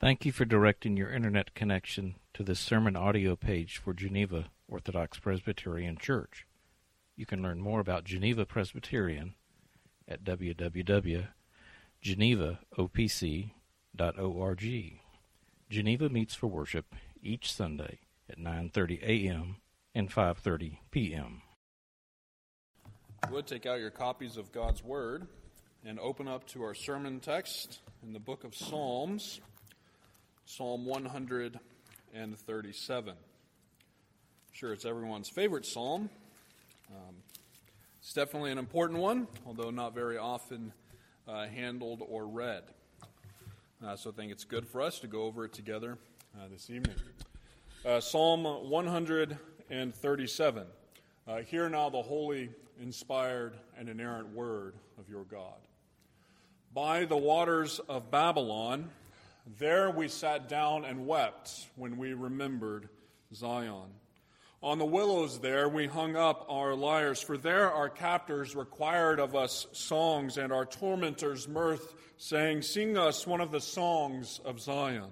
Thank you for directing your internet connection to this sermon audio page for Geneva Orthodox Presbyterian Church. You can learn more about Geneva Presbyterian at www.genevaopc.org. Geneva meets for worship each Sunday at 9:30 a.m. and 5:30 p.m. If you would take out your copies of God's Word and open up to our sermon text in the book of Psalms, Psalm 137. I'm sure it's everyone's favorite psalm. It's definitely an important one, although not very often handled or read. So I think it's good for us to go over it together this evening. Psalm 137. Hear now the holy, inspired, and inerrant word of your God. By the waters of Babylon, there we sat down and wept when we remembered Zion. On the willows there we hung up our lyres, for there our captors required of us songs, and our tormentors mirth, saying, Sing us one of the songs of Zion.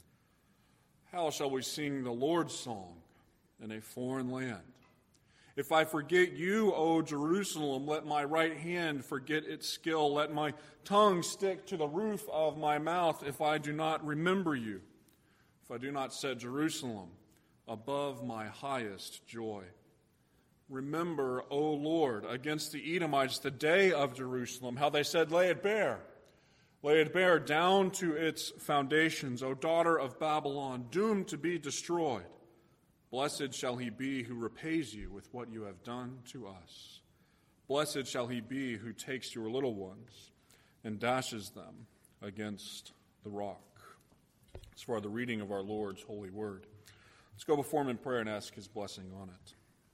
How shall we sing the Lord's song in a foreign land? If I forget you, O Jerusalem, let my right hand forget its skill. Let my tongue stick to the roof of my mouth if I do not remember you. If I do not set Jerusalem above my highest joy. Remember, O Lord, against the Edomites the day of Jerusalem, how they said, Lay it bare. Lay it bare down to its foundations, O daughter of Babylon, doomed to be destroyed. Blessed shall he be who repays you with what you have done to us. Blessed shall he be who takes your little ones and dashes them against the rock. As for the reading of our Lord's holy word, let's go before him in prayer and ask his blessing on it.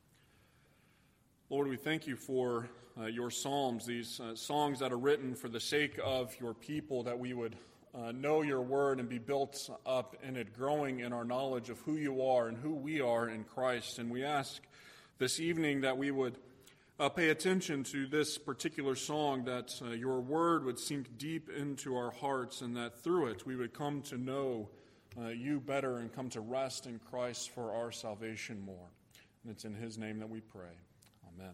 Lord, we thank you for your psalms, these songs that are written for the sake of your people, that we would know your word and be built up in it, growing in our knowledge of who you are and who we are in Christ. And we ask this evening that we would pay attention to this particular song, that your word would sink deep into our hearts, and that through it we would come to know you better and come to rest in Christ for our salvation more. And it's in his name that we pray. Amen.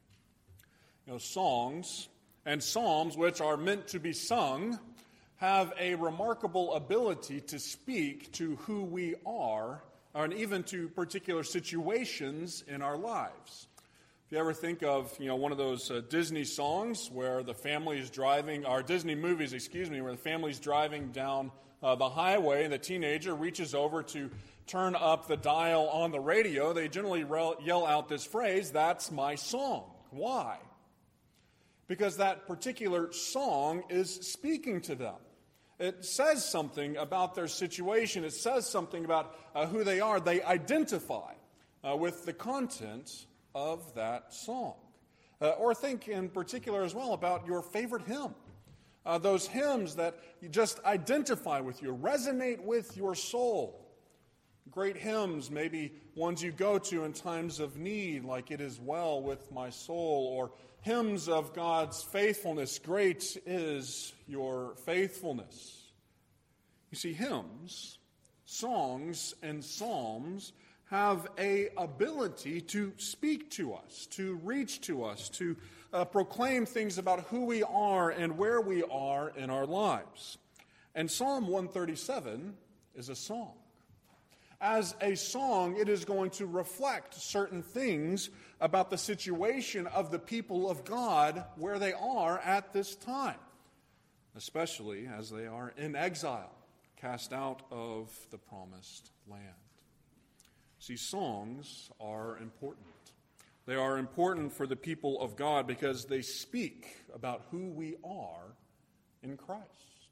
You know, songs and psalms, which are meant to be sung, have a remarkable ability to speak to who we are, and even to particular situations in our lives. If you ever think of, one of those Disney songs where the family is driving, or Disney movies, where the family's driving down the highway and the teenager reaches over to turn up the dial on the radio, they generally yell out this phrase, "That's my song." Why? Because that particular song is speaking to them. It says something about their situation. It says something about who they are. They identify with the content of that song. Or think in particular as well about your favorite hymn. Those hymns that you just identify with you, resonate with your soul. Great hymns, maybe ones you go to in times of need, like "It Is Well With My Soul," or hymns of God's faithfulness, "Great is your faithfulness." You see, hymns, songs, and psalms have an ability to speak to us, to reach to us, to proclaim things about who we are and where we are in our lives. And Psalm 137 is a song. As a song, it is going to reflect certain things about the situation of the people of God where they are at this time, especially as they are in exile, cast out of the promised land. See, songs are important. They are important for the people of God because they speak about who we are in Christ.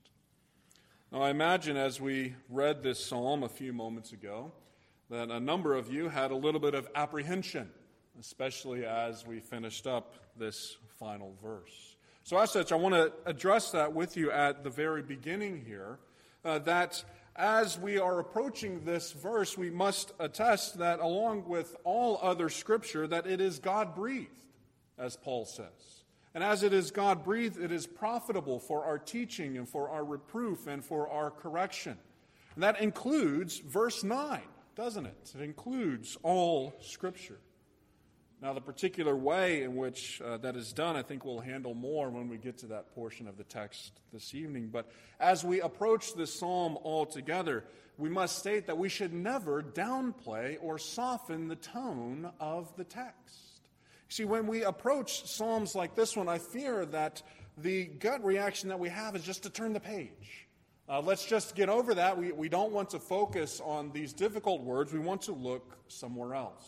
Now, I imagine as we read this psalm a few moments ago that a number of you had a little bit of apprehension, especially as we finished up this final verse. So as such, I want to address that with you at the very beginning here, that as we are approaching this verse, we must attest that along with all other Scripture, that it is God-breathed, as Paul says. And as it is God-breathed, it is profitable for our teaching and for our reproof and for our correction. And that includes verse 9, doesn't it? It includes all Scripture. Now, the particular way in which that is done, I think we'll handle more when we get to that portion of the text this evening. But as we approach this psalm altogether, we must state that we should never downplay or soften the tone of the text. See, when we approach psalms like this one, I fear that the gut reaction that we have is just to turn the page. Let's just get over that. We don't want to focus on these difficult words. We want to look somewhere else.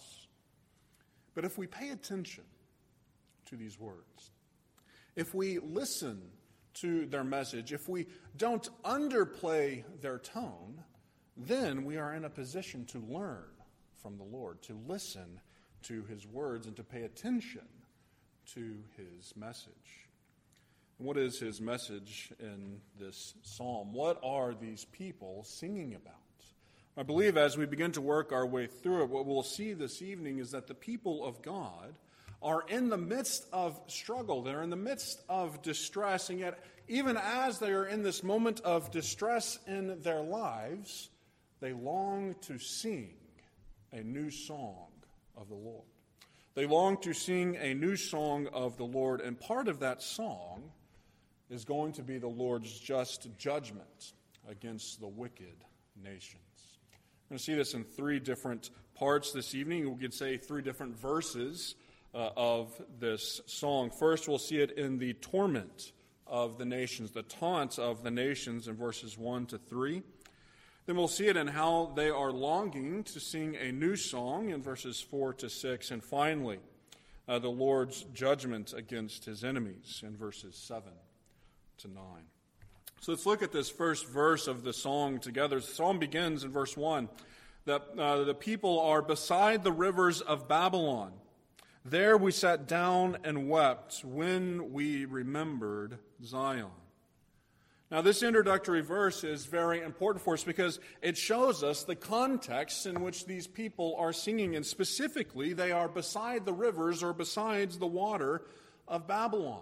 But if we pay attention to these words, if we listen to their message, if we don't underplay their tone, then we are in a position to learn from the Lord, to listen to his words and to pay attention to his message. And what is his message in this psalm? What are these people singing about? I believe as we begin to work our way through it, what we'll see this evening is that the people of God are in the midst of struggle. They're in the midst of distress, and yet even as they are in this moment of distress in their lives, they long to sing a new song of the Lord. They long to sing a new song of the Lord, and part of that song is going to be the Lord's just judgment against the wicked nations. We're going to see this in three different parts this evening. We could say three different verses of this song. First, we'll see it in the torment of the nations, the taunt of the nations in verses 1 to 3. Then we'll see it in how they are longing to sing a new song in verses 4 to 6. And finally, the Lord's judgment against his enemies in verses 7 to 9. So let's look at this first verse of the song together. The psalm begins in verse 1 that the people are beside the rivers of Babylon. There we sat down and wept when we remembered Zion. Now, this introductory verse is very important for us because it shows us the context in which these people are singing, and specifically, they are beside the rivers or besides the water of Babylon.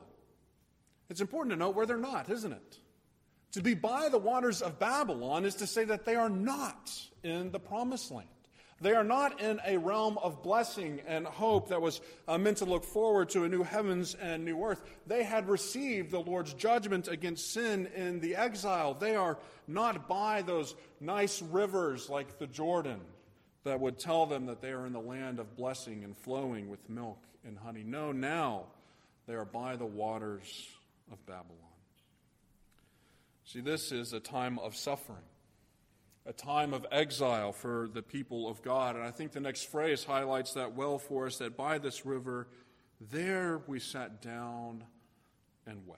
It's important to note where they're not, isn't it? To be by the waters of Babylon is to say that they are not in the promised land. They are not in a realm of blessing and hope that was meant to look forward to a new heavens and new earth. They had received the Lord's judgment against sin in the exile. They are not by those nice rivers like the Jordan that would tell them that they are in the land of blessing and flowing with milk and honey. No, now they are by the waters of Babylon. See, this is a time of suffering, a time of exile for the people of God. And I think the next phrase highlights that well for us, that by this river, there we sat down and wept.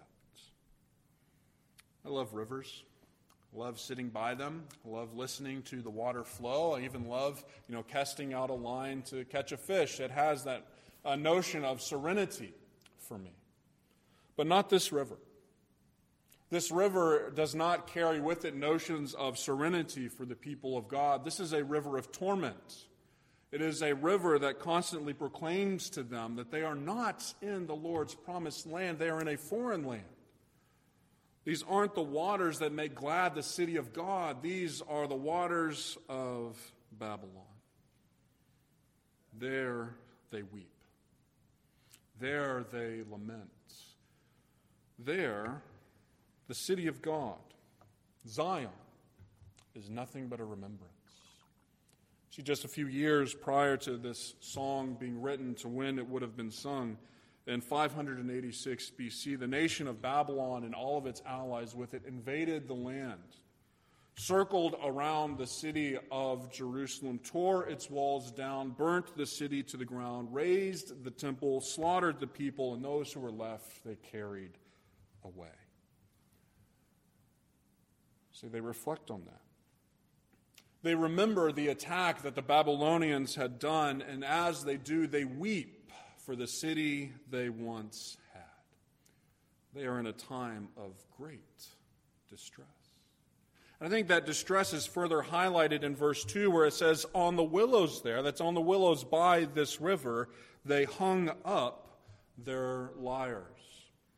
I love rivers. I love sitting by them. I love listening to the water flow. I even love, casting out a line to catch a fish. It has that notion of serenity for me. But not this river. This river does not carry with it notions of serenity for the people of God. This is a river of torment. It is a river that constantly proclaims to them that they are not in the Lord's promised land. They are in a foreign land. These aren't the waters that make glad the city of God. These are the waters of Babylon. There they weep. There they lament. There, the city of God, Zion, is nothing but a remembrance. See, just a few years prior to this song being written to when it would have been sung, in 586 BC, the nation of Babylon and all of its allies with it invaded the land, circled around the city of Jerusalem, tore its walls down, burnt the city to the ground, razed the temple, slaughtered the people, and those who were left they carried away. So they reflect on that. They remember the attack that the Babylonians had done, and as they do, they weep for the city they once had. They are in a time of great distress. And I think that distress is further highlighted in verse 2 where it says, on the willows there, that's on the willows by this river, they hung up their lyres.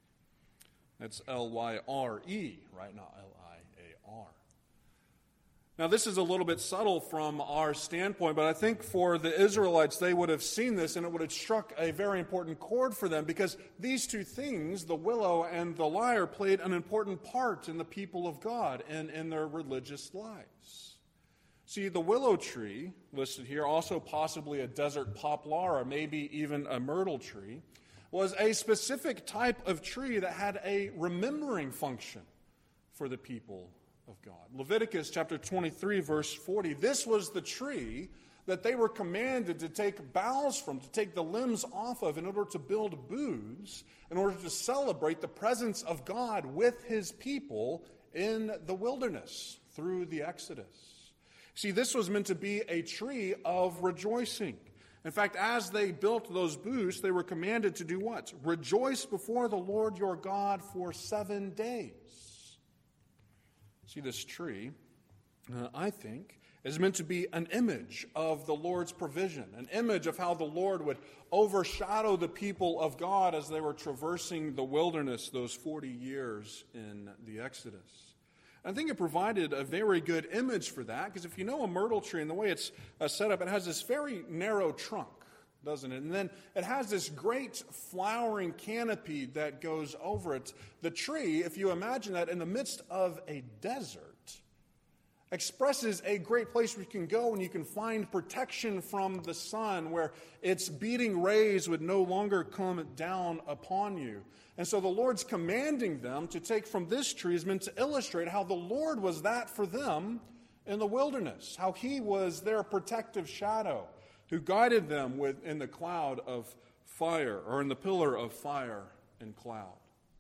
That's L-Y-R-E, right? Not L-I-A-R. Now, this is a little bit subtle from our standpoint, but I think for the Israelites, they would have seen this and it would have struck a very important chord for them, because these two things, the willow and the lyre, played an important part in the people of God and in their religious lives. See, the willow tree, listed here, also possibly a desert poplar or maybe even a myrtle tree, was a specific type of tree that had a remembering function for the people of God. Leviticus chapter 23, verse 40, this was the tree that they were commanded to take boughs from, to take the limbs off of in order to build booths, in order to celebrate the presence of God with his people in the wilderness through the Exodus. See, this was meant to be a tree of rejoicing. In fact, as they built those booths, they were commanded to do what? Rejoice before the Lord your God for 7 days. See, this tree, I think, is meant to be an image of the Lord's provision, an image of how the Lord would overshadow the people of God as they were traversing the wilderness those 40 years in the Exodus. I think it provided a very good image for that, because if you know a myrtle tree and the way it's set up, it has this very narrow trunk, doesn't it? And then it has this great flowering canopy that goes over it. The tree, if you imagine that in the midst of a desert, expresses a great place where you can go and you can find protection from the sun, where its beating rays would no longer come down upon you. And so the Lord's commanding them to take from this tree is meant to illustrate how the Lord was that for them in the wilderness, how he was their protective shadow, who guided them in the cloud of fire, or in the pillar of fire and cloud.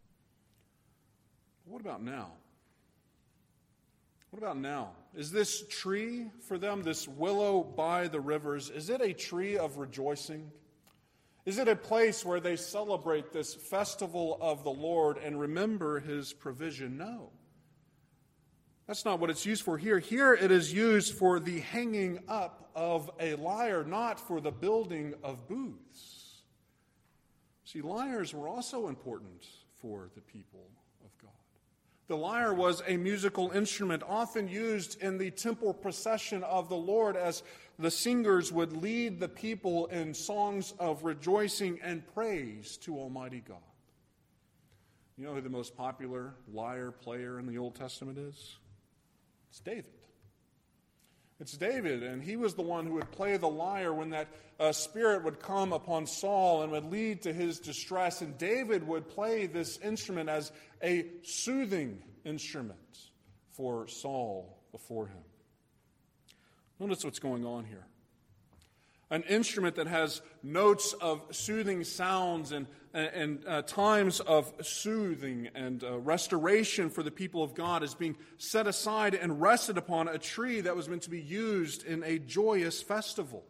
But what about now? What about now? Is this tree for them, this willow by the rivers, is it a tree of rejoicing? Is it a place where they celebrate this festival of the Lord and remember his provision? No. That's not what it's used for here. Here it is used for the hanging up of a lyre, not for the building of booths. See, lyres were also important for the people of God. The lyre was a musical instrument often used in the temple procession of the Lord, as the singers would lead the people in songs of rejoicing and praise to Almighty God. You know who the most popular lyre player in the Old Testament is? It's David. It's David, and he was the one who would play the lyre when that spirit would come upon Saul and would lead to his distress. And David would play this instrument as a soothing instrument for Saul before him. Notice what's going on here. An instrument that has notes of soothing sounds and times of soothing and restoration for the people of God is being set aside and rested upon a tree that was meant to be used in a joyous festival.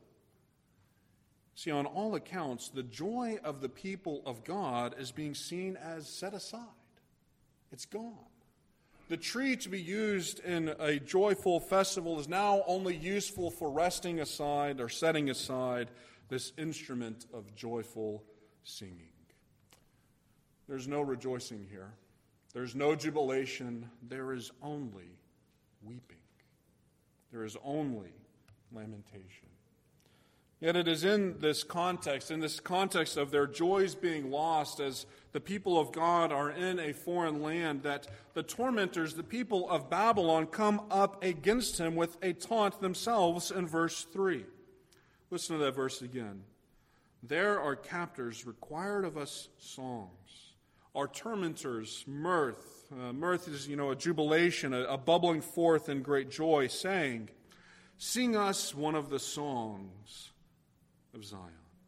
See, on all accounts, the joy of the people of God is being seen as set aside. It's gone. The tree to be used in a joyful festival is now only useful for resting aside or setting aside this instrument of joyful singing. There's no rejoicing here. There's no jubilation. There is only weeping. There is only lamentation. Yet it is in this context of their joys being lost as the people of God are in a foreign land, that the tormentors, the people of Babylon, come up against him with a taunt themselves in verse 3. Listen to that verse again. There our captors required of us songs. Our tormentors, mirth. Mirth is, a jubilation, a bubbling forth in great joy, saying, sing us one of the songs of Zion.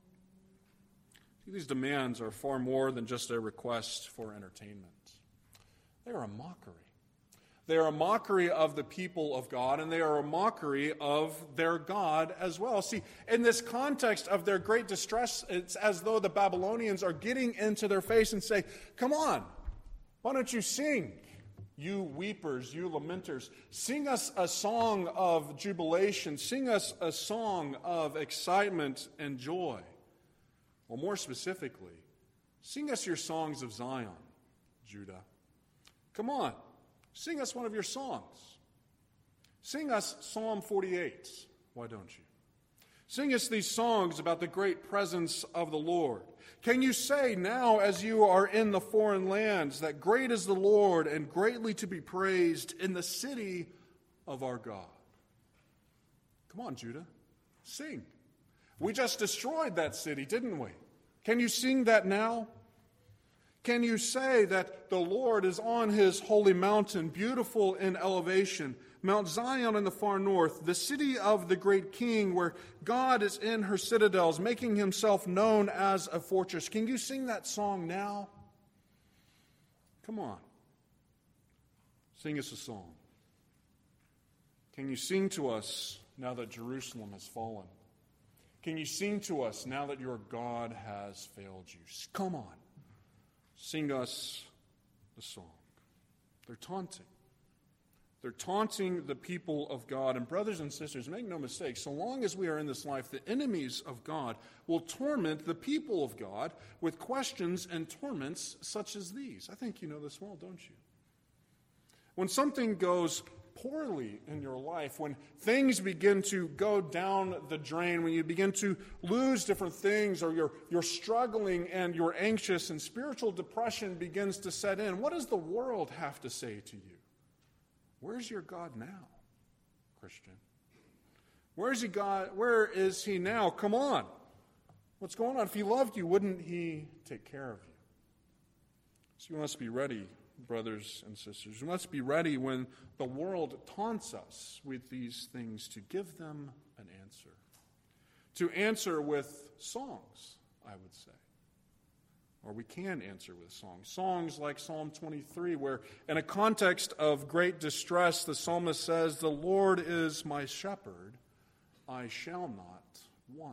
See, these demands are far more than just a request for entertainment. They are a mockery. They are a mockery of the people of God, and they are a mockery of their God as well. See, in this context of their great distress, it's as though the Babylonians are getting into their face and say, come on, why don't you sing? You weepers, you lamenters, sing us a song of jubilation. Sing us a song of excitement and joy. Or more specifically, sing us your songs of Zion, Judah. Come on, sing us one of your songs. Sing us Psalm 48. Why don't you? Sing us these songs about the great presence of the Lord. Can you say now, as you are in the foreign lands, that great is the Lord and greatly to be praised in the city of our God? Come on, Judah, sing. We just destroyed that city, didn't we? Can you sing that now? Can you say that the Lord is on his holy mountain, beautiful in elevation, Mount Zion in the far north, the city of the great king, where God is in her citadels, making himself known as a fortress? Can you sing that song now? Come on. Sing us a song. Can you sing to us now that Jerusalem has fallen? Can you sing to us now that your God has failed you? Come on. Sing us the song. They're taunting. They're taunting the people of God. And brothers and sisters, make no mistake, so long as we are in this life, the enemies of God will torment the people of God with questions and torments such as these. I think you know this well, don't you? When something goes poorly in your life, when things begin to go down the drain, when you begin to lose different things, or you're struggling and you're anxious and spiritual depression begins to set in, what does the world have to say to you? Where's your God now, Christian? Where is he, God? Where is he now? Come on. What's going on? If he loved you, wouldn't he take care of you? So you must be ready, brothers and sisters. We must be ready when the world taunts us with these things to give them an answer. To answer with songs, I would say. Or we can answer with songs. Songs like Psalm 23, where in a context of great distress, the psalmist says, "The Lord is my shepherd, I shall not want."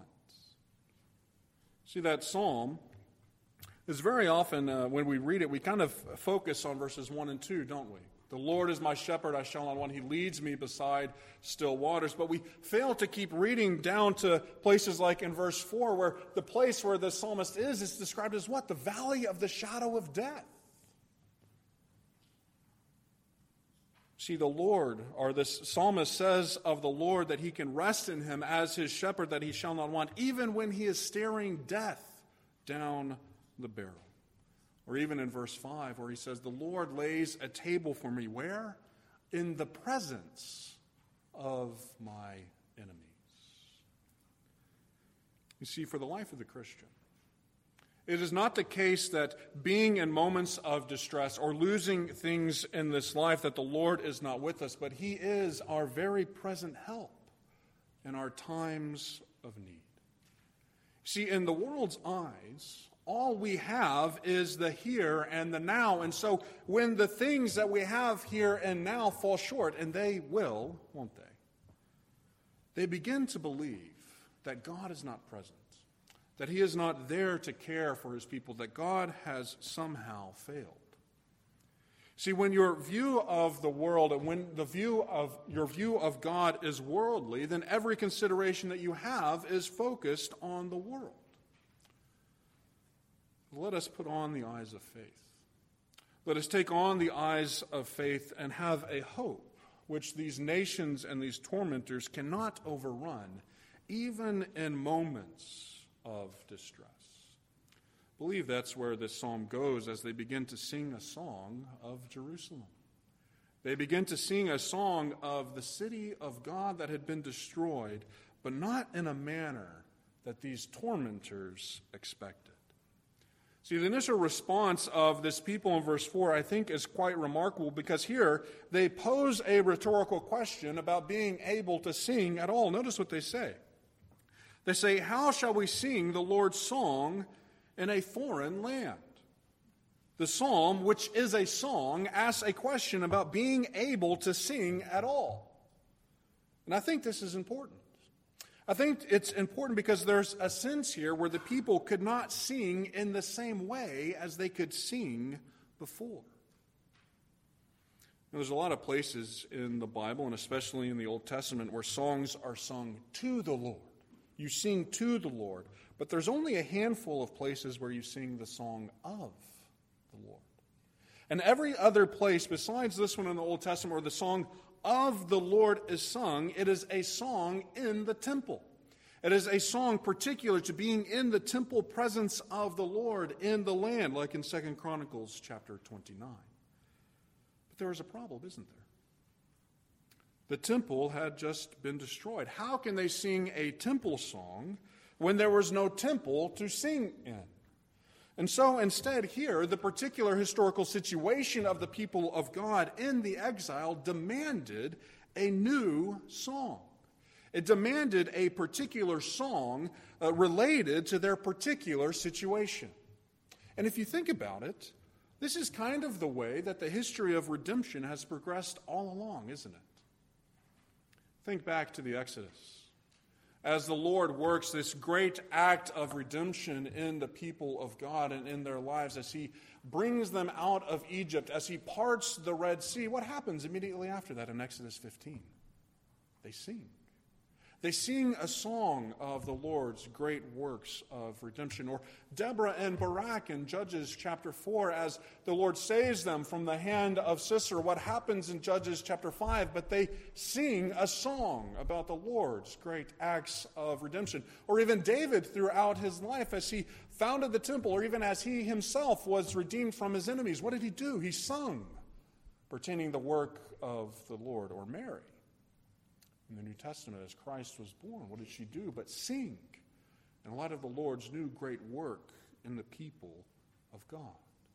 See, that psalm is very often, when we read it, we kind of focus on verses 1 and 2, don't we? The Lord is my shepherd, I shall not want. He leads me beside still waters. But we fail to keep reading down to places like in verse 4, where the place where the psalmist is described as what? The valley of the shadow of death. See, the Lord, or this psalmist says of the Lord that he can rest in him as his shepherd, that he shall not want, even when he is staring death down the barrel. Or even in verse 5, where he says, "The Lord lays a table for me." Where? In the presence of my enemies. You see, for the life of the Christian, it is not the case that being in moments of distress or losing things in this life that the Lord is not with us, but he is our very present help in our times of need. See, in the world's eyes, all we have is the here and the now. And so when the things that we have here and now fall short, and they will, won't they? They begin to believe that God is not present, that he is not there to care for his people, that God has somehow failed. See, when your view of the world and when your view of God is worldly, then every consideration that you have is focused on the world. Let us put on the eyes of faith. Let us take on the eyes of faith and have a hope which these nations and these tormentors cannot overrun, even in moments of distress. I believe that's where this psalm goes as they begin to sing a song of Jerusalem. They begin to sing a song of the city of God that had been destroyed, but not in a manner that these tormentors expected. See, the initial response of this people in verse 4, I think, is quite remarkable, because here they pose a rhetorical question about being able to sing at all. Notice what they say. They say, "How shall we sing the Lord's song in a foreign land?" The psalm, which is a song, asks a question about being able to sing at all. And I think this is important. I think it's important because there's a sense here where the people could not sing in the same way as they could sing before. Now, there's a lot of places in the Bible, and especially in the Old Testament, where songs are sung to the Lord. You sing to the Lord, but there's only a handful of places where you sing the song of the Lord. And every other place besides this one in the Old Testament where the song of the Lord is sung, it is a song in the temple. It is a song particular to being in the temple presence of the Lord in the land, like in 2 Chronicles chapter 29. But there is a problem, isn't there? The temple had just been destroyed. How can they sing a temple song when there was no temple to sing in? And so instead here, the particular historical situation of the people of God in the exile demanded a new song. It demanded a particular song related to their particular situation. And if you think about it, this is kind of the way that the history of redemption has progressed all along, isn't it? Think back to the Exodus. As the Lord works this great act of redemption in the people of God and in their lives, as He brings them out of Egypt, as He parts the Red Sea, what happens immediately after that in Exodus 15? They sing. They sing a song of the Lord's great works of redemption. Or Deborah and Barak in Judges chapter 4, as the Lord saves them from the hand of Sisera. What happens in Judges chapter 5? But they sing a song about the Lord's great acts of redemption. Or even David throughout his life, as he founded the temple, or even as he himself was redeemed from his enemies, what did he do? He sung, pertaining the work of the Lord. Or Mary, in the New Testament, as Christ was born, what did she do but sing in light of the Lord's new great work in the people of God?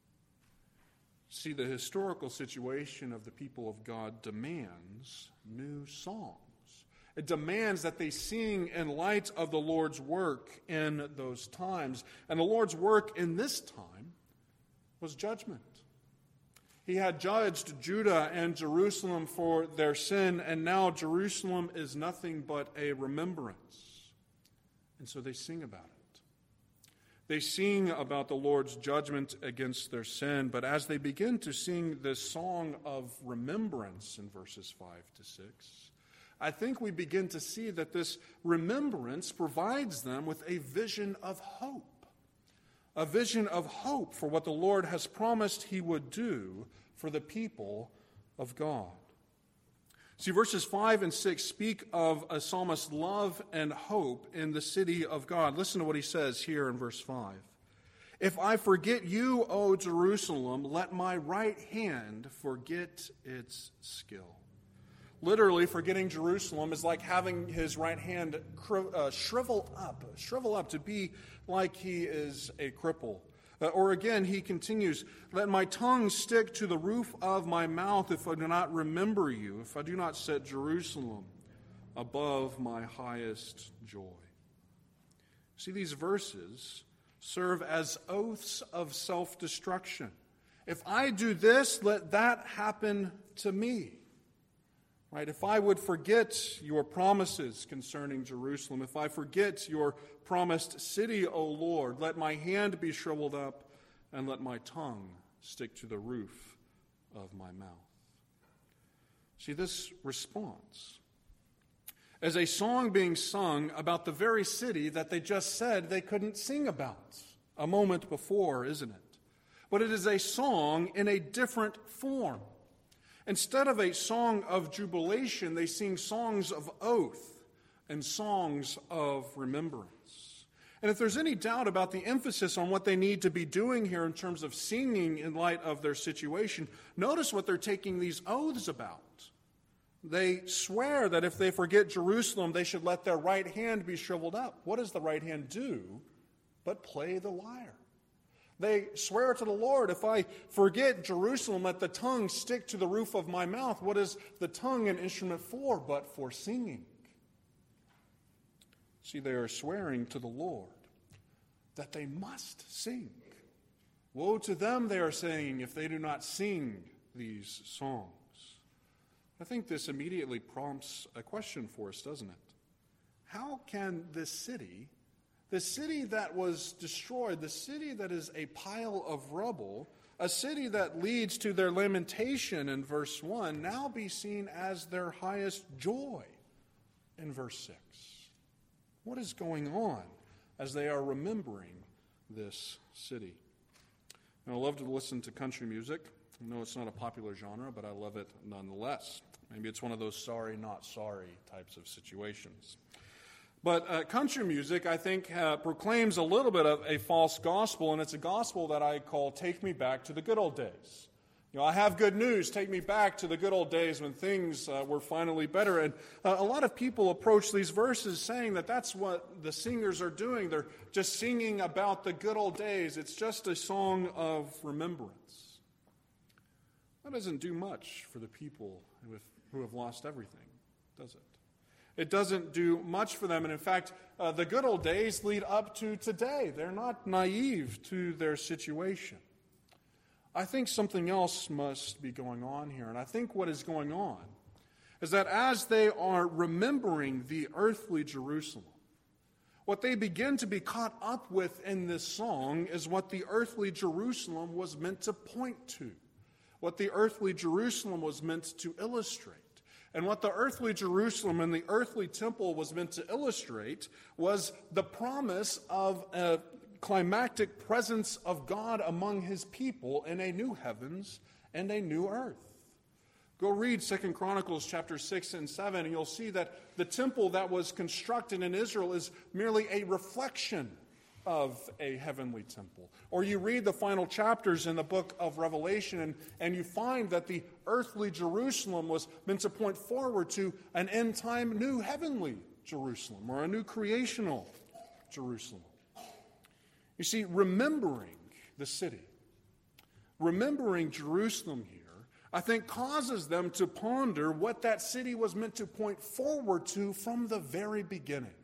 See, the historical situation of the people of God demands new songs. It demands that they sing in light of the Lord's work in those times. And the Lord's work in this time was judgment. He had judged Judah and Jerusalem for their sin, and now Jerusalem is nothing but a remembrance. And so they sing about it. They sing about the Lord's judgment against their sin, but as they begin to sing this song of remembrance in verses 5 to 6, I think we begin to see that this remembrance provides them with a vision of hope. A vision of hope for what the Lord has promised He would do for the people of God. See, verses 5 and 6 speak of a psalmist's love and hope in the city of God. Listen to what he says here in verse 5. If I forget you, O Jerusalem, let my right hand forget its skill. Literally, forgetting Jerusalem is like having his right hand shrivel up to be like he is a cripple. Or again, he continues, let my tongue stick to the roof of my mouth if I do not remember you, if I do not set Jerusalem above my highest joy. See, these verses serve as oaths of self-destruction. If I do this, let that happen to me. Right? If I would forget your promises concerning Jerusalem, if I forget your promised city, O Lord, let my hand be shriveled up and let my tongue stick to the roof of my mouth. See, this response is a song being sung about the very city that they just said they couldn't sing about a moment before, isn't it? But it is a song in a different form. Instead of a song of jubilation, they sing songs of oath and songs of remembrance. And if there's any doubt about the emphasis on what they need to be doing here in terms of singing in light of their situation, notice what they're taking these oaths about. They swear that if they forget Jerusalem, they should let their right hand be shriveled up. What does the right hand do but play the lyre? They swear to the Lord, if I forget Jerusalem, let the tongue stick to the roof of my mouth. What is the tongue an instrument for but for singing? See, they are swearing to the Lord that they must sing. Woe to them, they are saying, if they do not sing these songs. I think this immediately prompts a question for us, doesn't it? How can this city, the city that was destroyed, the city that is a pile of rubble, a city that leads to their lamentation in verse 1, now be seen as their highest joy in verse 6? What is going on as they are remembering this city? And I love to listen to country music. I know it's not a popular genre, but I love it nonetheless. Maybe it's one of those sorry, not sorry types of situations. But country music, I think, proclaims a little bit of a false gospel, and it's a gospel that I call "Take Me Back to the Good Old Days." I have good news. Take me back to the good old days when things were finally better. And a lot of people approach these verses saying that that's what the singers are doing. They're just singing about the good old days. It's just a song of remembrance. That doesn't do much for the people who have lost everything, does it? It doesn't do much for them. And in fact, the good old days lead up to today. They're not naive to their situation. I think something else must be going on here. And I think what is going on is that as they are remembering the earthly Jerusalem, what they begin to be caught up with in this song is what the earthly Jerusalem was meant to point to, what the earthly Jerusalem was meant to illustrate. And what the earthly Jerusalem and the earthly temple was meant to illustrate was the promise of a climactic presence of God among his people in a new heavens and a new earth. Go read 2 Chronicles chapter 6 and 7, and you'll see that the temple that was constructed in Israel is merely a reflection of a heavenly temple. Or you read the final chapters in the book of Revelation, and you find that the earthly Jerusalem was meant to point forward to an end-time new heavenly Jerusalem, or a new creational Jerusalem. You see, remembering the city, remembering Jerusalem here, I think causes them to ponder what that city was meant to point forward to from the very beginning.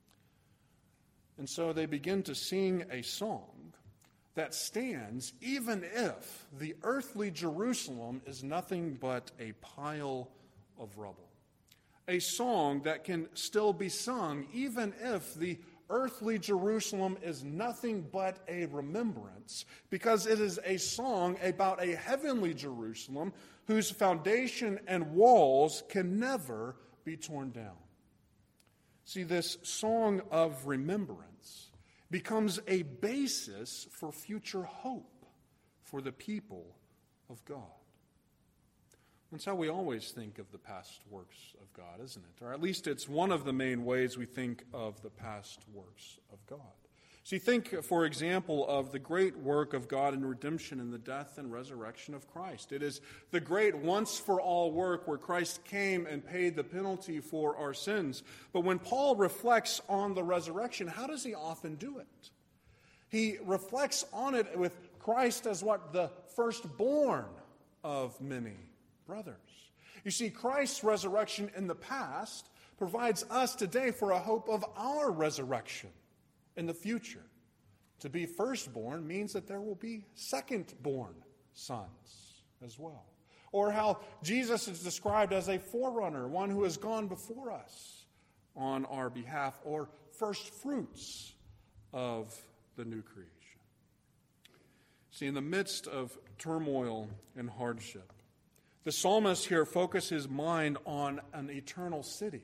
And so they begin to sing a song that stands even if the earthly Jerusalem is nothing but a pile of rubble. A song that can still be sung even if the earthly Jerusalem is nothing but a remembrance, because it is a song about a heavenly Jerusalem whose foundation and walls can never be torn down. See, this song of remembrance becomes a basis for future hope for the people of God. That's how we always think of the past works of God, isn't it? Or at least it's one of the main ways we think of the past works of God. See, think, for example, of the great work of God in redemption in the death and resurrection of Christ. It is the great once-for-all work where Christ came and paid the penalty for our sins. But when Paul reflects on the resurrection, how does he often do it? He reflects on it with Christ as what? The firstborn of many brothers. You see, Christ's resurrection in the past provides us today for a hope of our resurrection in the future. To be firstborn means that there will be second-born sons as well. Or how Jesus is described as a forerunner, one who has gone before us on our behalf, or first fruits of the new creation. See, in the midst of turmoil and hardship, the psalmist here focuses his mind on an eternal city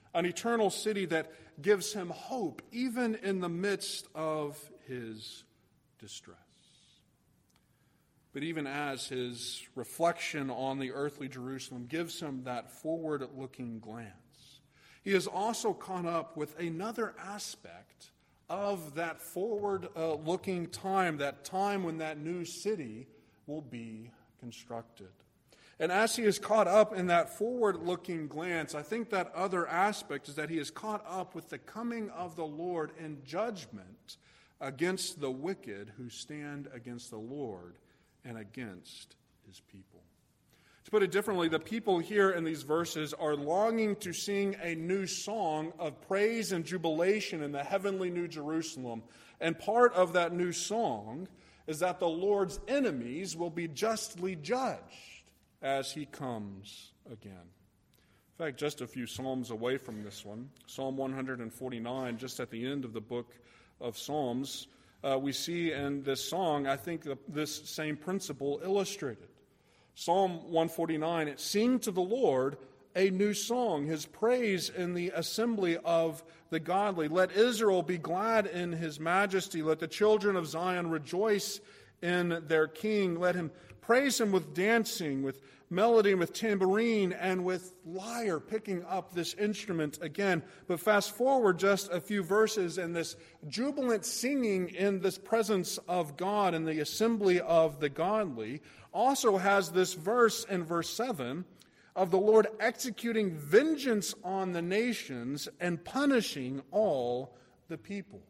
that gives him hope even in the midst of his distress. But even as his reflection on the earthly Jerusalem gives him that forward-looking glance, he is also caught up with another aspect of that forward-looking time, that time when that new city will be constructed. And as he is caught up in that forward-looking glance, I think that other aspect is that he is caught up with the coming of the Lord in judgment against the wicked who stand against the Lord and against his people. To put it differently, the people here in these verses are longing to sing a new song of praise and jubilation in the heavenly New Jerusalem. And part of that new song is that the Lord's enemies will be justly judged as he comes again. In fact, just a few psalms away from this one, Psalm 149, just at the end of the book of Psalms, we see in this song, I think, this same principle illustrated. Psalm 149, sing to the Lord a new song, his praise in the assembly of the godly. Let Israel be glad in his majesty. Let the children of Zion rejoice in their king. Let him Praise him with dancing, with melody, with tambourine, and with lyre, picking up this instrument again. But fast forward just a few verses, and this jubilant singing in this presence of God in the assembly of the godly also has this verse in verse 7 of the Lord executing vengeance on the nations and punishing all the peoples.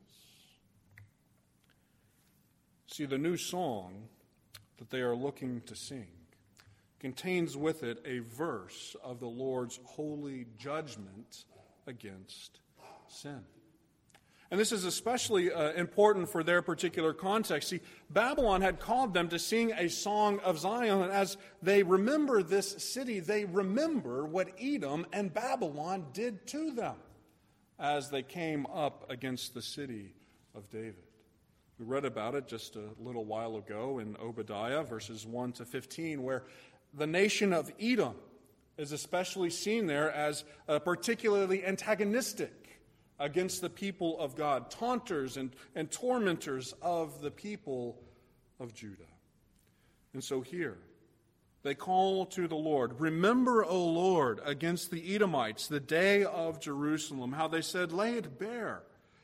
See, the new song that they are looking to sing contains with it a verse of the Lord's holy judgment against sin. And this is especially important for their particular context. See, Babylon had called them to sing a song of Zion, and as they remember this city, they remember what Edom and Babylon did to them as they came up against the city of David. We read about it just a little while ago in Obadiah, verses 1 to 15, where the nation of Edom is especially seen there as particularly antagonistic against the people of God, taunters and tormentors of the people of Judah. And so here, they call to the Lord, "Remember, O Lord, against the Edomites, the day of Jerusalem," how they said, lay it bare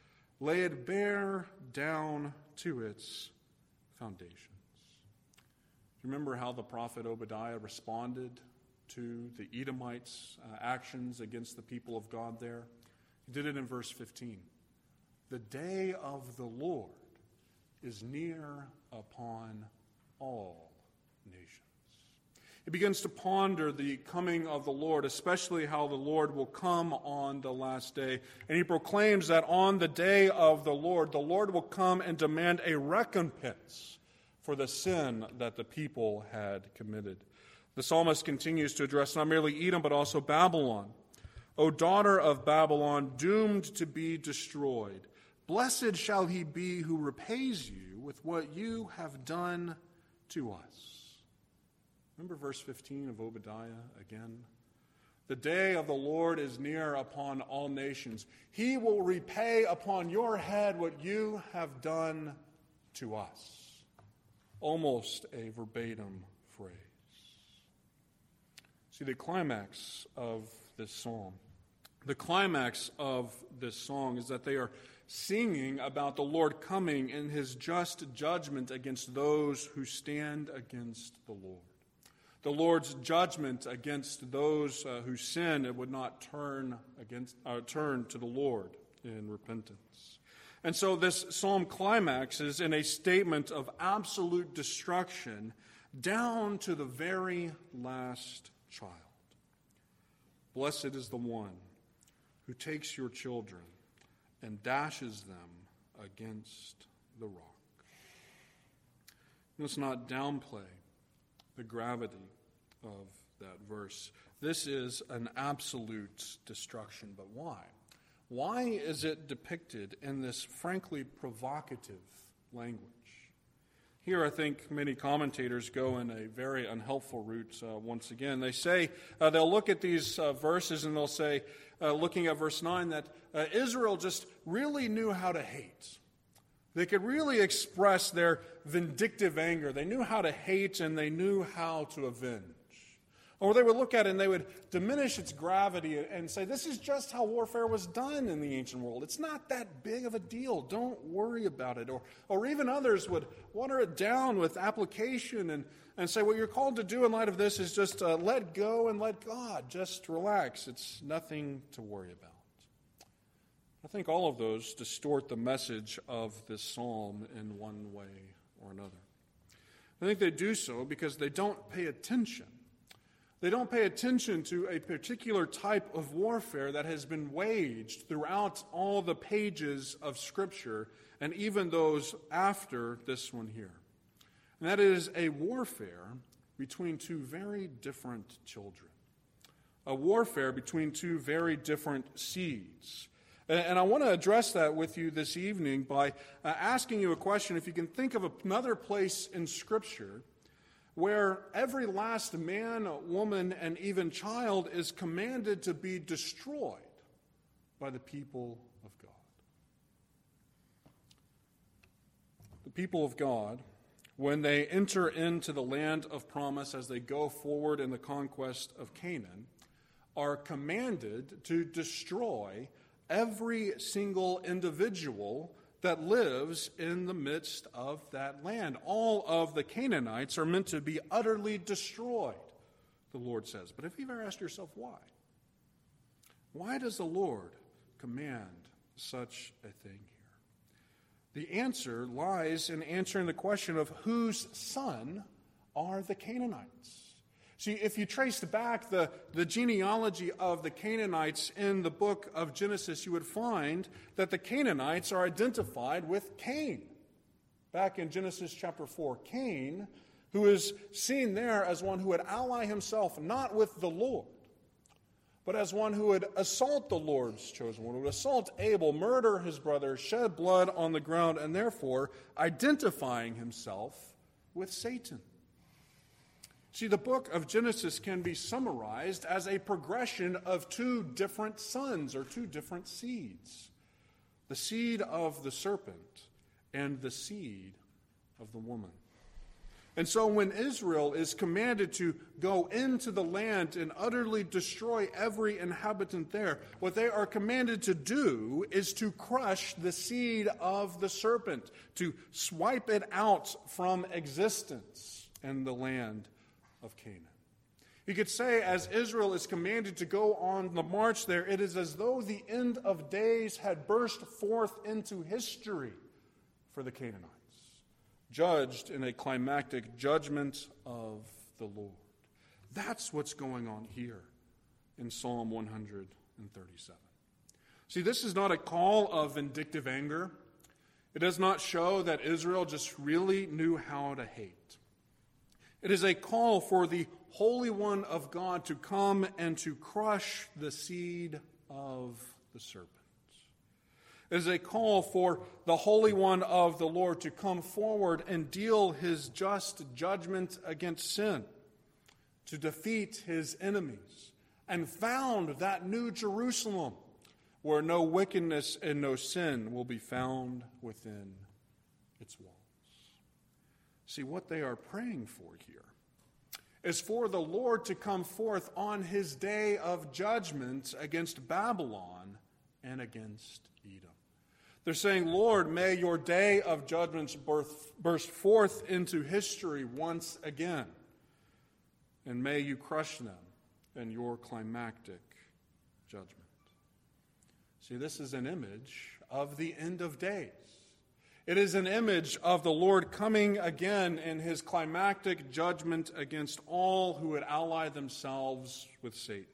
down to its foundations. Remember how the prophet Obadiah responded to the Edomites' actions against the people of God there? He did it in verse 15. The day of the Lord is near upon all nations. He begins to ponder the coming of the Lord, especially how the Lord will come on the last day. And he proclaims that on the day of the Lord will come and demand a recompense for the sin that the people had committed. The psalmist continues to address not merely Edom, but also Babylon. O daughter of Babylon, doomed to be destroyed, blessed shall he be who repays you with what you have done to us. Remember verse 15 of Obadiah again? The day of the Lord is near upon all nations. He will repay upon your head what you have done to us. Almost a verbatim phrase. See, the climax of this psalm, the climax of this song is that they are singing about the Lord coming in his just judgment against those who stand against the Lord. The Lord's judgment against those who sin and would not turn to the Lord in repentance. And so this psalm climaxes in a statement of absolute destruction down to the very last child. Blessed is the one who takes your children and dashes them against the rock. Let's not downplay the gravity of that verse. This is an absolute destruction, but why? Why is it depicted in this frankly provocative language? Here, I think many commentators go in a very unhelpful route once again. They say, they'll look at these verses and they'll say, looking at verse 9, that Israel just really knew how to hate. They could really express their vindictive anger. They knew how to hate and they knew how to avenge. Or they would look at it and they would diminish its gravity and say, this is just how warfare was done in the ancient world. It's not that big of a deal. Don't worry about it. Or even others would water it down with application and say, what you're called to do in light of this is just let go and let God. Just relax. It's nothing to worry about. I think all of those distort the message of this psalm in one way or another. I think they do so because they don't pay attention. They don't pay attention to a particular type of warfare that has been waged throughout all the pages of Scripture and even those after this one here. And that is a warfare between two very different children. A warfare between two very different seeds. And I want to address that with you this evening by asking you a question. If you can think of another place in Scripture where every last man, woman, and even child is commanded to be destroyed by the people of God. The people of God when they enter into the land of promise as they go forward in the conquest of Canaan, are commanded to destroy every single individual that lives in the midst of that land. All of the Canaanites are meant to be utterly destroyed, the Lord says. But have you ever asked yourself why? Why does the Lord command such a thing here? The answer lies in answering the question of whose son are the Canaanites. See, if you traced back the genealogy of the Canaanites in the book of Genesis, you would find that the Canaanites are identified with Cain. Back in Genesis chapter 4, Cain, who is seen there as one who would ally himself not with the Lord, but as one who would assault the Lord's chosen one, would assault Abel, murder his brother, shed blood on the ground, and therefore identifying himself with Satan. See, the book of Genesis can be summarized as a progression of two different sons or two different seeds. The seed of the serpent and the seed of the woman. And so when Israel is commanded to go into the land and utterly destroy every inhabitant there, what they are commanded to do is to crush the seed of the serpent, to swipe it out from existence in the land of Canaan. You could say, as Israel is commanded to go on the march there, it is as though the end of days had burst forth into history for the Canaanites, judged in a climactic judgment of the Lord. That's what's going on here in Psalm 137. See, this is not a call of vindictive anger. It does not show that Israel just really knew how to hate. It is a call for the Holy One of God to come and to crush the seed of the serpent. It is a call for the Holy One of the Lord to come forward and deal his just judgment against sin, to defeat his enemies, and found that new Jerusalem where no wickedness and no sin will be found within its walls. See, what they are praying for here is for the Lord to come forth on his day of judgment against Babylon and against Edom. They're saying, Lord, may your day of judgments burst forth into history once again, and may you crush them in your climactic judgment. See, this is an image of the end of days. It is an image of the Lord coming again in his climactic judgment against all who would ally themselves with Satan.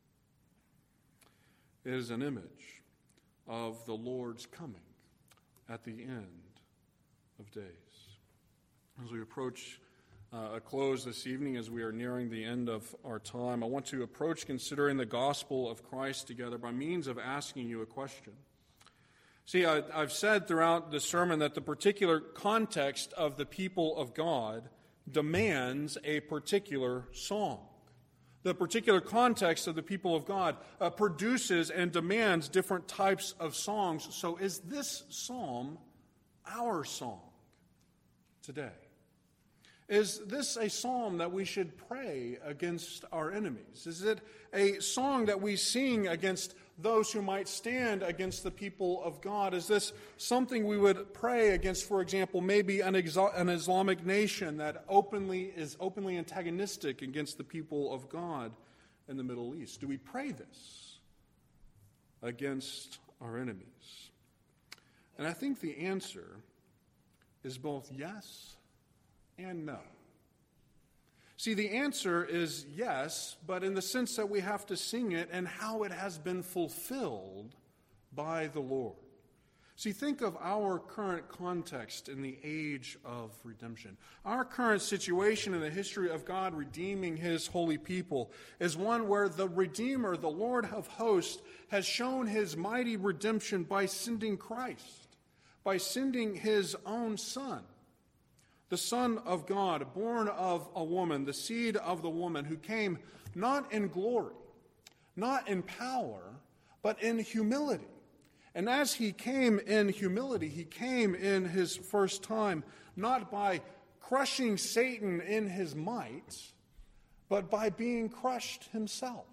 It is an image of the Lord's coming at the end of days. As we approach a close this evening, as we are nearing the end of our time, I want to approach considering the gospel of Christ together by means of asking you a question. See, I've said throughout the sermon that the particular context of the people of God demands a particular song. The particular context of the people of God produces and demands different types of songs. So is this psalm our song today? Is this a psalm that we should pray against our enemies? Is it a song that we sing against those who might stand against the people of God? Is this something we would pray against, for example, maybe an Islamic nation that is openly antagonistic against the people of God in the Middle East? Do we pray this against our enemies? And I think the answer is both yes and no. See, the answer is yes, but in the sense that we have to sing it and how it has been fulfilled by the Lord. See, think of our current context in the age of redemption. Our current situation in the history of God redeeming his holy people is one where the Redeemer, the Lord of hosts, has shown his mighty redemption by sending Christ, by sending his own Son. The Son of God, born of a woman, the seed of the woman, who came not in glory, not in power, but in humility. And as he came in humility, he came in his first time, not by crushing Satan in his might, but by being crushed himself.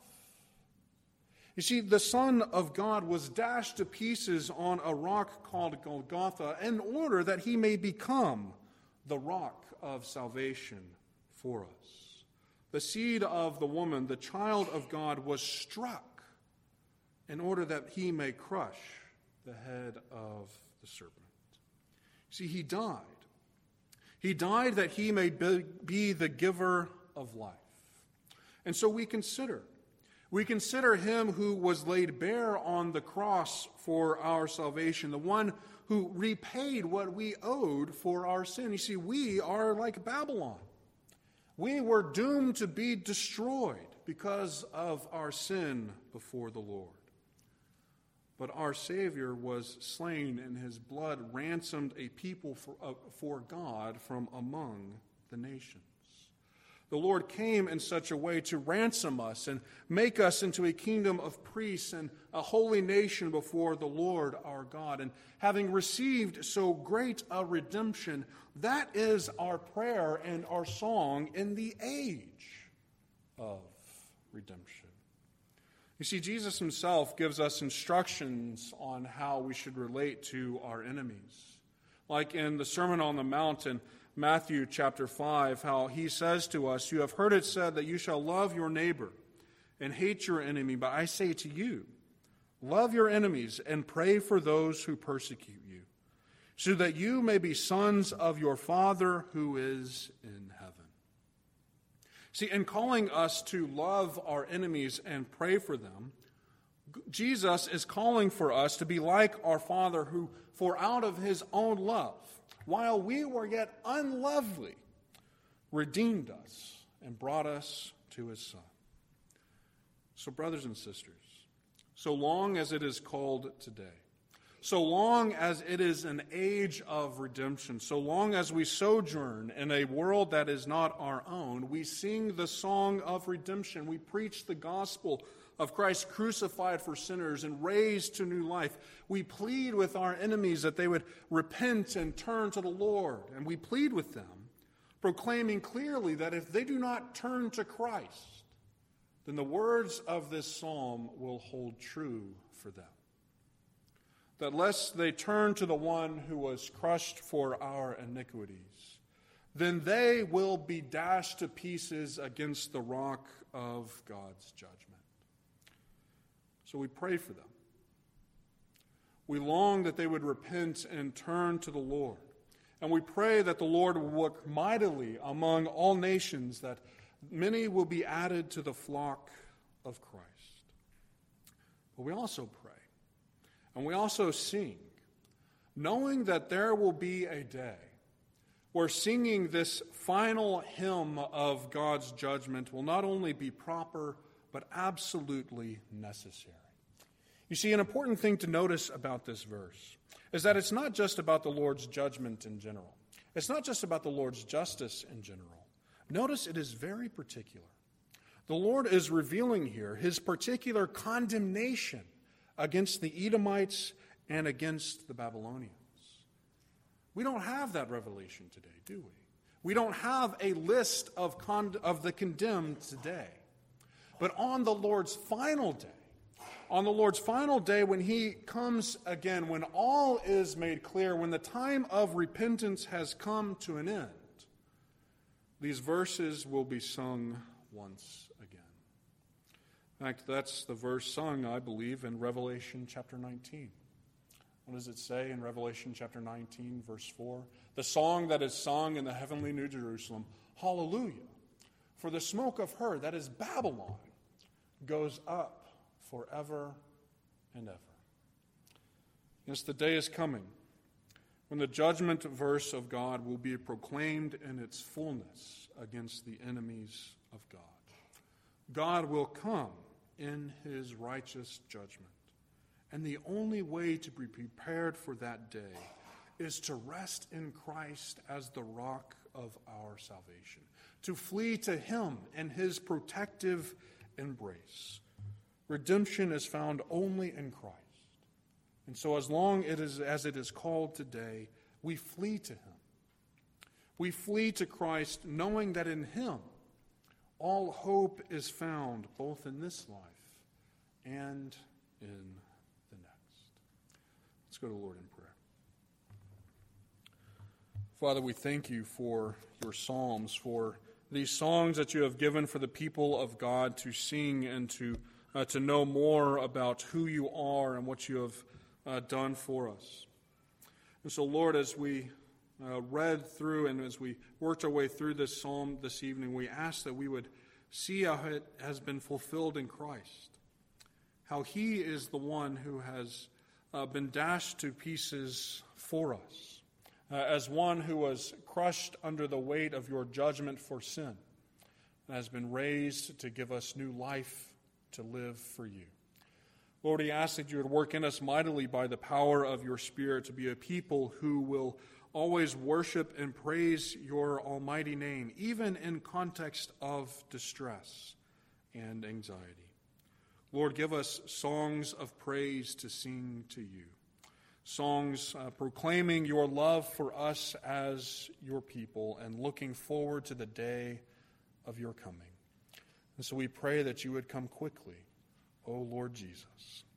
You see, the Son of God was dashed to pieces on a rock called Golgotha in order that he may become the rock of salvation for us. The seed of the woman, the child of God, was struck in order that he may crush the head of the serpent. See, he died. He died that he may be the giver of life. And so we consider him who was laid bare on the cross for our salvation, the one who repaid what we owed for our sin. You see, we are like Babylon. We were doomed to be destroyed because of our sin before the Lord. But our Savior was slain, and his blood ransomed a people for God from among the nations. The Lord came in such a way to ransom us and make us into a kingdom of priests and a holy nation before the Lord our God. And having received so great a redemption, that is our prayer and our song in the age of redemption. You see, Jesus himself gives us instructions on how we should relate to our enemies. Like in the Sermon on the Mount in Matthew chapter 5, how he says to us, "You have heard it said that you shall love your neighbor and hate your enemy, but I say to you, love your enemies and pray for those who persecute you, so that you may be sons of your Father who is in heaven." See, in calling us to love our enemies and pray for them, Jesus is calling for us to be like our Father who, for out of his own love, while we were yet unlovely, redeemed us and brought us to his Son. So, brothers and sisters, so long as it is called today, so long as it is an age of redemption, so long as we sojourn in a world that is not our own, we sing the song of redemption. We preach the gospel of Christ crucified for sinners and raised to new life. We plead with our enemies that they would repent and turn to the Lord. And we plead with them, proclaiming clearly that if they do not turn to Christ, then the words of this psalm will hold true for them. That lest they turn to the one who was crushed for our iniquities, then they will be dashed to pieces against the rock of God's judgment. So we pray for them. We long that they would repent and turn to the Lord. And we pray that the Lord will work mightily among all nations, that many will be added to the flock of Christ. But we also pray, and we also sing, knowing that there will be a day where singing this final hymn of God's judgment will not only be proper, but absolutely necessary. You see, an important thing to notice about this verse is that it's not just about the Lord's judgment in general. It's not just about the Lord's justice in general. Notice it is very particular. The Lord is revealing here his particular condemnation against the Edomites and against the Babylonians. We don't have that revelation today, do we? We don't have a list of the condemned today. But on the Lord's final day, when he comes again, when all is made clear, when the time of repentance has come to an end, these verses will be sung once again. In fact, that's the verse sung, I believe, in Revelation chapter 19. What does it say in Revelation chapter 19, verse 4? The song that is sung in the heavenly New Jerusalem, hallelujah, for the smoke of her, that is Babylon, goes up forever and ever. Yes, the day is coming when the judgment verse of God will be proclaimed in its fullness against the enemies of God. God will come in his righteous judgment. And the only way to be prepared for that day is to rest in Christ as the rock of our salvation, to flee to him and his protective embrace. Redemption is found only in Christ. And so as long as it is called today, we flee to him. We flee to Christ knowing that in him all hope is found, both in this life and in the next. Let's go to the Lord in prayer. Father, we thank you for your psalms, for these songs that you have given for the people of God to sing and to know more about who you are and what you have done for us. And so, Lord, as we read through and as we worked our way through this psalm this evening, we ask that we would see how it has been fulfilled in Christ, how he is the one who has been dashed to pieces for us, as one who was crushed under the weight of your judgment for sin, and has been raised to give us new life to live for you. Lord, we ask that you would work in us mightily by the power of your Spirit to be a people who will always worship and praise your almighty name, even in context of distress and anxiety. Lord, give us songs of praise to sing to you, songs proclaiming your love for us as your people and looking forward to the day of your coming. And so we pray that you would come quickly, O Lord Jesus.